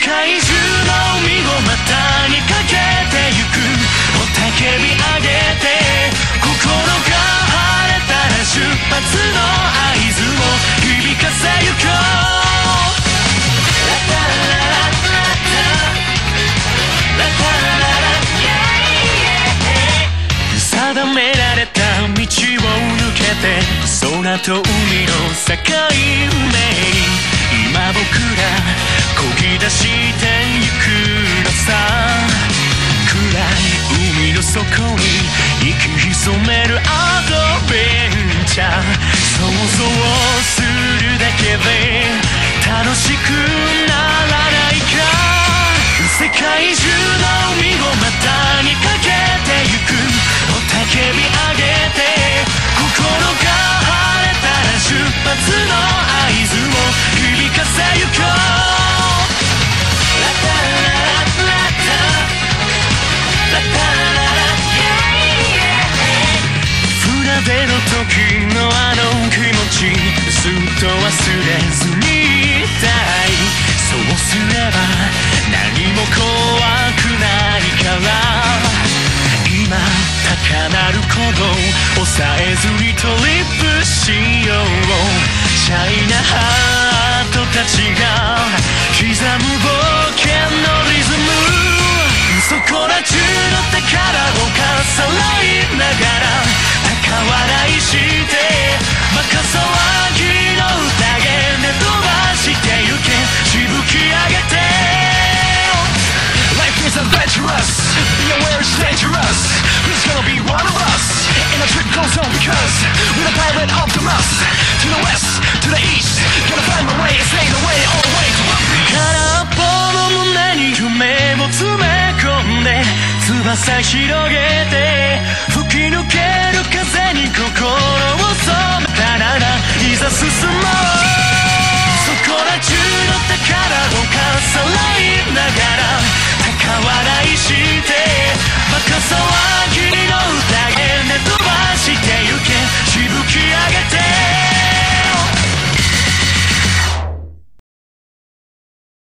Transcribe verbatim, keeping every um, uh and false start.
界中の海を股にかけてゆく雄たけび上げて心が晴れたら出発の合図を響かせゆこう定められた道を抜けて空と海の境目今僕ら漕ぎ出してゆくのさ暗い海の底に息潜めるアドベンチャー想像するだけで楽しくならないか世界中の海を股にかけてゆく雄たけび上げて心が晴れたら出発の合図を響かせゆこう船出の時のあの気持ちずっと忘れずにいたいそうすれば何も怖くないから今高鳴る鼓動抑えずにトリップしようシャイなハートたちが刻む冒険のリズムそこら中の宝をかさらいながら高笑いしてバカ騒ぎの宴で飛ばしてゆけしぶき上げて Life is adventurous Be aware it's dangerous Who's gonna be one of us In a trick goes on because We're the pirate Optimus To the west, to the east Gotta find my way, it's ain't the way all the way to one piece 空っぽの胸に夢を詰め込んで翼広げて